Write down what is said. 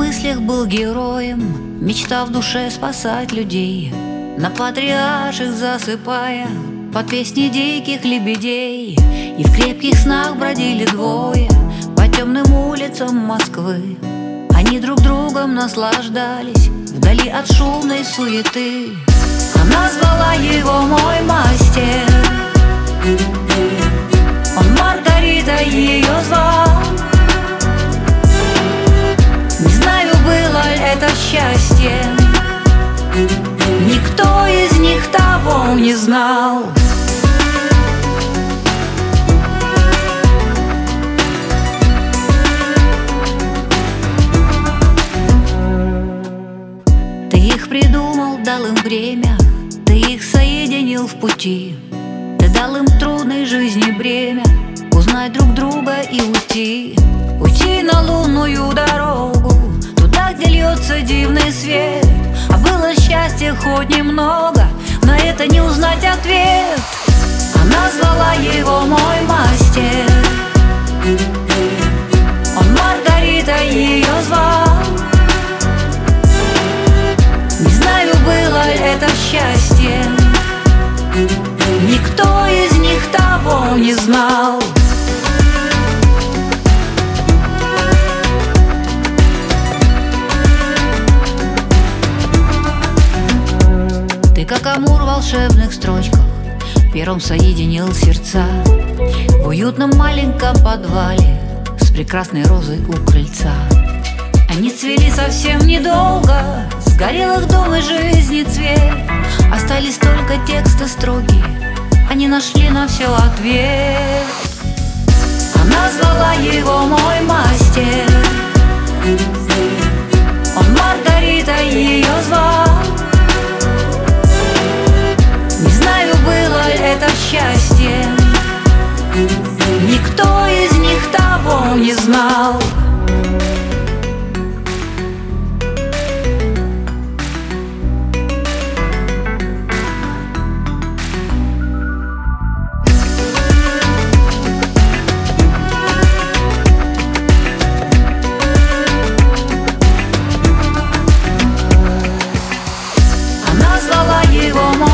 мыслях был героем, мечта в душе спасать людей, на патриарших засыпая под песни диких лебедей. И в крепких снах бродили двое по темным улицам Москвы. Они друг другом наслаждались вдали от шумной суеты. Она звала его мой мастер, он Маргарита ее звал. Не знаю, было ли это счастье, никто из них того не знал. Ты их придумал, дал им время, ты их соединил в пути. Ты дал им трудной жизни бремя узнать друг друга и уйти. Уйти на лунную дорогу, туда, где льется дивный свет. А было счастье хоть немного, на это не узнать ответ. Она звала его мой мастер, он Маргарита ее звал. Не знаю, было ли это счастье, никто из них того не знал. Ты, как Амур в волшебных строчках, первым соединил сердца в уютном маленьком подвале с прекрасной розой у крыльца. Они цвели совсем недолго, сгорел их дом и жизни цвет. Остались только тексты строгие, они нашли на все ответ. Она звала его мой мастер, он Маргарита ее звал. Не знаю, было ли это счастье, никто из них того не знал. Она звала его